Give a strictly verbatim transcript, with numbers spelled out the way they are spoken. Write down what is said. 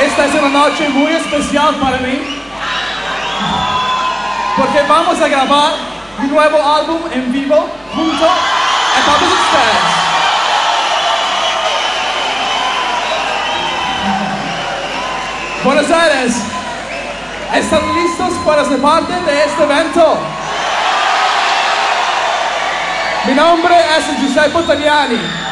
Esta es una noche muy especial para mí, porque vamos a grabar mi nuevo álbum en vivo junto a todos ustedes. Buenos Aires, ¿están listos para ser parte de este evento? Mi nombre es Giuseppe Tagliani.